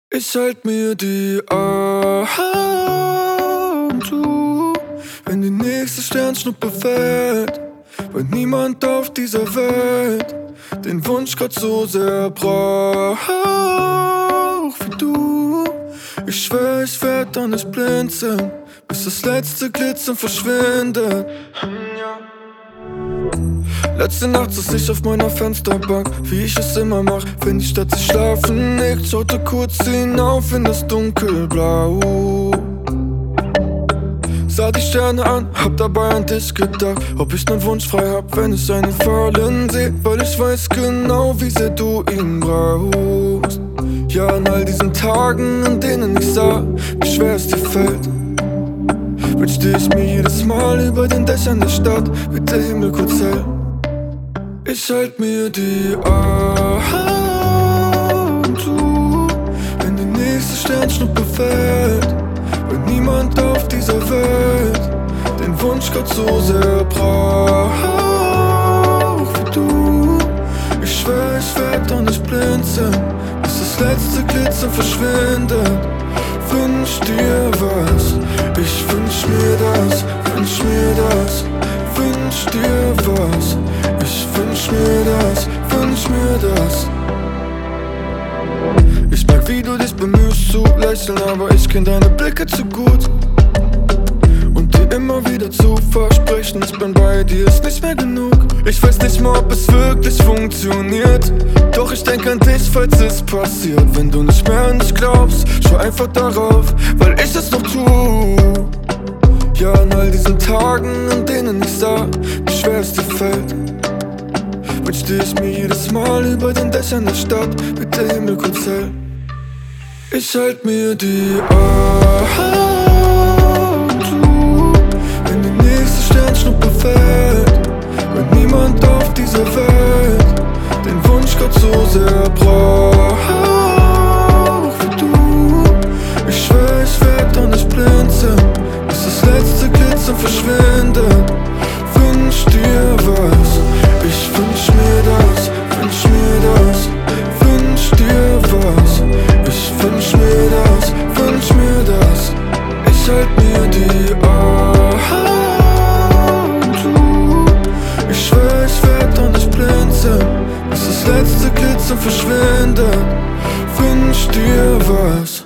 Ich halt mir die Augen zu, wenn die nächste Sternschnuppe fällt, weil niemand auf dieser Welt den Wunsch grad so sehr braucht wie du. Ich schwör, ich werd doch nicht blinzeln, bis das letzte Glitzern verschwindet. Letzte Nacht saß ich auf meiner Fensterbank, wie ich es immer mach, wenn die Stadt sich schlafen legt. Schaute kurz hinauf in das Dunkelblau, sah die Sterne an, hab dabei an dich gedacht, ob ich nen Wunsch frei hab, wenn ich einen fallen seh, weil ich weiß genau, wie sehr du ihn brauchst. Ja, an all diesen Tagen, an denen ich sah, wie schwer es dir fällt, wünschte ich mir jedes Mal über den Dächern der Stadt, wird der Himmel kurz hell. Ich halt mir die Augen zu, wenn die nächste Sternschnuppe fällt, weil niemand auf dieser Welt den Wunsch grad so sehr braucht wie du. Ich schwör, ich werd doch nicht blinzeln, bis das letzte Glitzern verschwindet. Wünsch dir was, ich wünsch mir das, wünsch mir das. Wünsch dir was, ich wünsch mir das, wünsch mir das. Ich merk, wie du dich bemühst zu lächeln, aber ich kenn deine Blicke zu gut, und dir immer wieder zu versprechen, ich bin bei dir, ist nicht mehr genug. Ich weiß nicht mal, ob es wirklich funktioniert, doch ich denk an dich, falls es passiert. Wenn du nicht mehr an mich glaubst, schau einfach darauf, weil ich es noch tu. Ja, an all diesen Tagen, an denen ich sah, wie schwer es dir fällt, wünschte ich mir jedes Mal über den Dächern der Stadt, wird der Himmel kurz hell. Ich halt mir die Augen zu, wenn die nächste Sternschnuppe fällt, weil niemand auf dieser Welt den Wunsch grad so sehr braucht wie du. Ich schwör, ich werd doch nicht blinzeln, bis das letzte Glitzern verschwindet. Wünsch dir was, ich wünsch mir das, wünsch mir das. Wünsch dir was, ich wünsch mir das, wünsch mir das. Ich halt mir die Augen zu, ich schwör, ich werd doch nicht blinzeln, bis das letzte Glitzern verschwindet. Wünsch dir was.